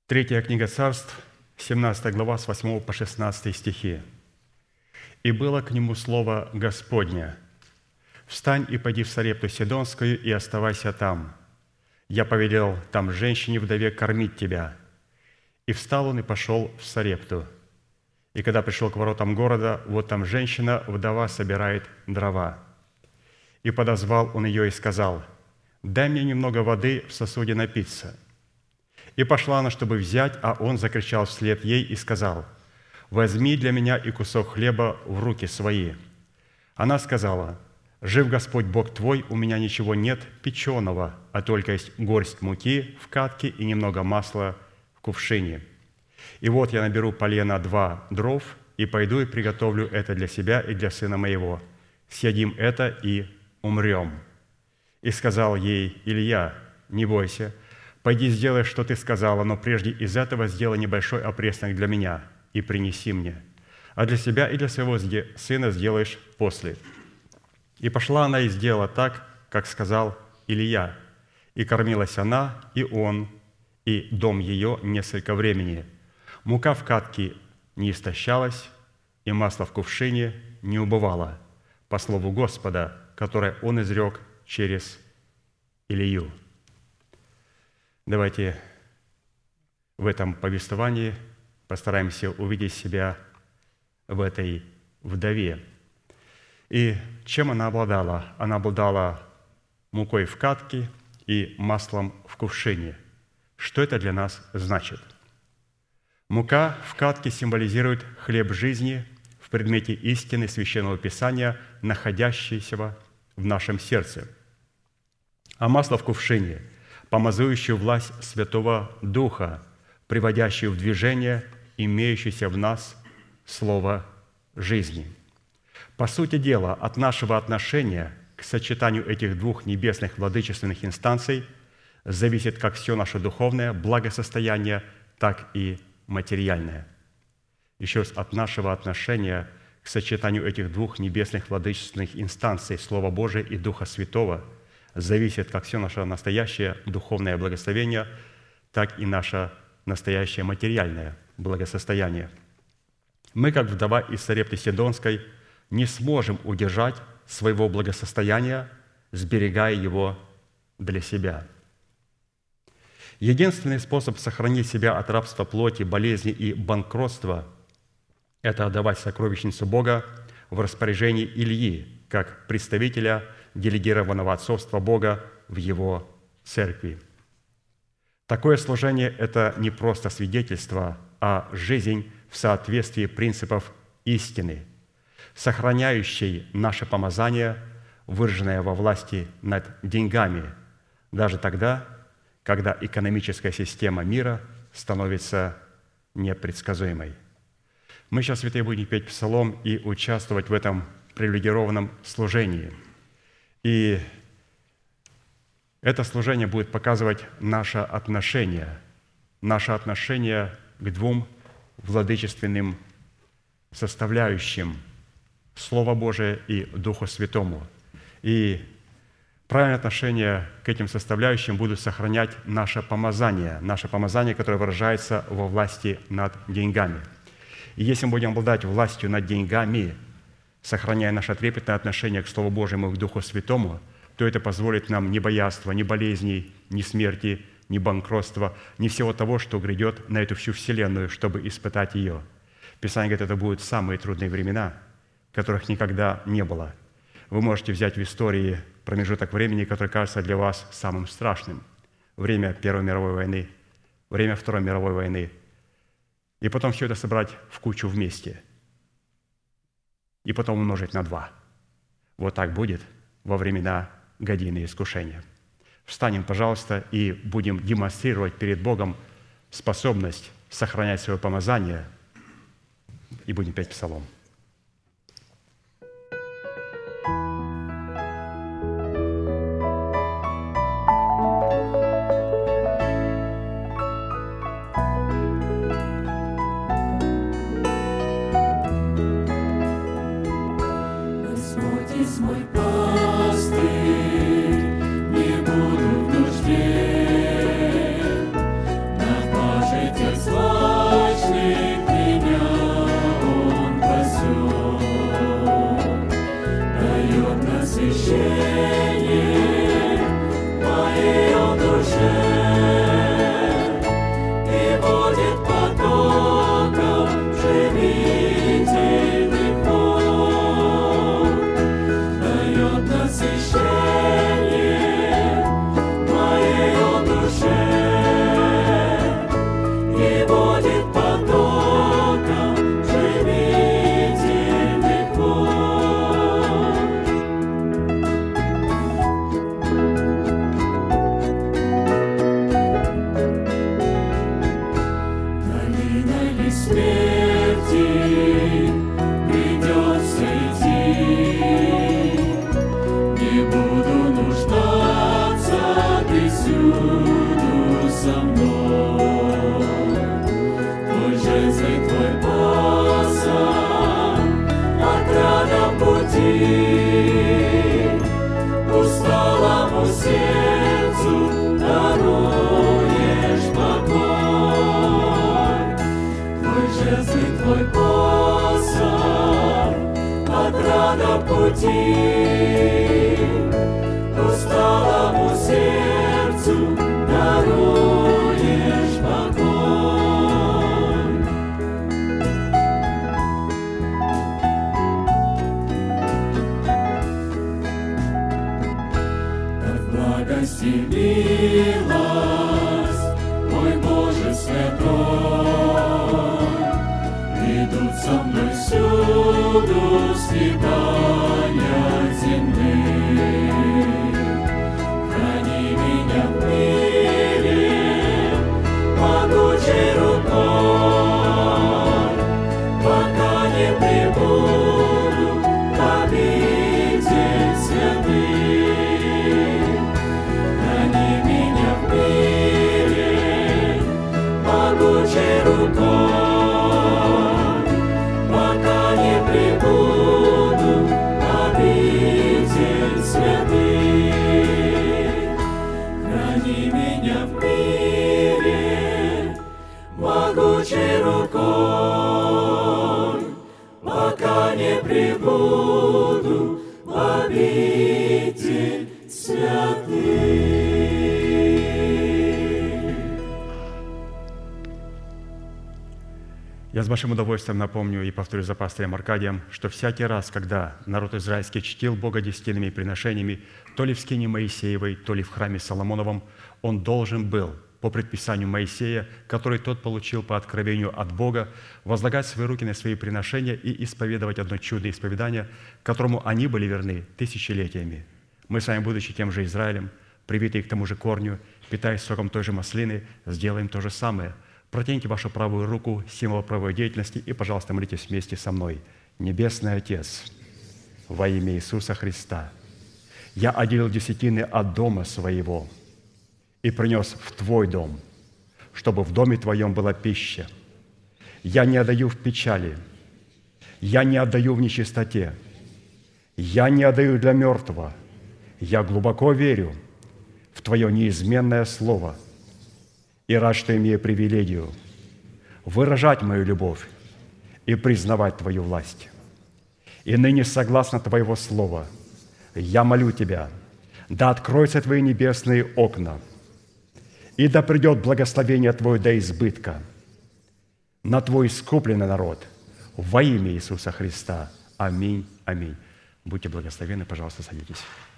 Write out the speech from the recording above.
Третья книга Царств, 17 глава, с 8 по 16 стихи. «И было к нему слово Господне: встань и пойди в Сарепту Сидонскую, и оставайся там. Я повелел там женщине-вдове кормить тебя. И встал он и пошел в Сарепту. И когда пришел к воротам города, вот там женщина-вдова собирает дрова. И подозвал он ее и сказал: дай мне немного воды в сосуде напиться. И пошла она, чтобы взять, а он закричал вслед ей и сказал: возьми для меня и кусок хлеба в руки свои. Она сказала: жив Господь Бог твой, у меня ничего нет печеного, а только есть горсть муки в катке и немного масла в кувшине. И вот я наберу полена 2 дров, и пойду и приготовлю это для себя и для сына моего. Съедим это и умрем. И сказал ей Илья: не бойся, пойди сделай, что ты сказала, но прежде из этого сделай небольшой опреснок для меня и принеси мне, а для себя и для своего сына сделаешь после. И пошла она и сделала так, как сказал Илья, и кормилась она, и он, и дом ее несколько времени. Мука в катке не истощалась, и масло в кувшине не убывало, по слову Господа, которое он изрек через Илию». Давайте в этом повествовании постараемся увидеть себя в этой вдове. И чем она обладала? Она обладала мукой в катке и маслом в кувшине. Что это для нас значит? Мука в катке символизирует хлеб жизни в предмете истины Священного Писания, находящийся в нашем сердце. А масло в кувшине – помазующую власть Святого Духа, приводящую в движение имеющееся в нас слово жизни. По сути дела, от нашего отношения к сочетанию этих двух небесных владычественных инстанций зависит как все наше духовное благосостояние, так и материальное. Еще раз, от нашего отношения к сочетанию этих двух небесных владычественных инстанций Слова Божия и Духа Святого зависит как все наше настоящее духовное благословение, так и наше настоящее материальное благосостояние. Мы, как вдова из Сарепты Сидонской, не сможем удержать своего благосостояния, сберегая его для себя. Единственный способ сохранить себя от рабства плоти, болезни и банкротства – это отдавать сокровищницу Бога в распоряжении Ильи, как представителя делегированного отцовства Бога в Его церкви. Такое служение – это не просто свидетельство, а жизнь в соответствии принципов истины, сохраняющей наше помазание, выраженное во власти над деньгами, даже тогда, когда экономическая система мира становится непредсказуемой. Мы сейчас, святые, будем петь псалом и участвовать в этом привилегированном служении. И это служение будет показывать наше отношение к двум владычественным составляющим – Слово Божие и Духу Святому. И правильное отношение к этим составляющим будут сохранять наше помазание, которое выражается во власти над деньгами. И если мы будем обладать властью над деньгами, сохраняя наше трепетное отношение к Слову Божьему и к Духу Святому, то это позволит нам ни боязства, ни болезней, ни смерти, ни банкротства, ни всего того, что грядет на эту всю вселенную, чтобы испытать ее. Писание говорит, это будут самые трудные времена, которых никогда не было. Вы можете взять в истории промежуток времени, который кажется для вас самым страшным. Время Первой мировой войны, время Второй мировой войны. И потом все это собрать в кучу вместе. И потом умножить на 2. Вот так будет во времена годины искушения. Встанем, пожалуйста, и будем демонстрировать перед Богом способность сохранять свое помазание, и будем петь псалом. Жить прибуду скитания земли. Храни меня в мире могучей рукой, пока не прибуду в обитель святых. Храни меня в мире могучей рукой, пока не прибуду в обитель святых. Храни меня в мире могучей рукой, пока не прибуду в обитель святых. Я с большим удовольствием напомню и повторю за пастырем Аркадием, что всякий раз, когда народ израильский чтил Бога десятинными приношениями, то ли в скине Моисеевой, то ли в храме Соломоновом, он должен был, по предписанию Моисея, который тот получил по откровению от Бога, возлагать свои руки на свои приношения и исповедовать одно чудо исповедания, которому они были верны тысячелетиями. Мы с вами, будучи тем же Израилем, привитые к тому же корню, питаясь соком той же маслины, сделаем то же самое. Протяните вашу правую руку, символ правой деятельности, и, пожалуйста, молитесь вместе со мной. Небесный Отец, во имя Иисуса Христа, я отделил десятины от дома своего и принес в Твой дом, чтобы в доме Твоем была пища. Я не отдаю в печали, я не отдаю в нечистоте, я не отдаю для мертвого. Я глубоко верю в Твое неизменное Слово и рад, что имею привилегию выражать мою любовь и признавать Твою власть. И ныне, согласно Твоего Слова, я молю Тебя, да откроются Твои небесные окна, и да придет благословение Твое до избытка на Твой искупленный народ во имя Иисуса Христа. Аминь. Аминь. Будьте благословенны, пожалуйста, садитесь.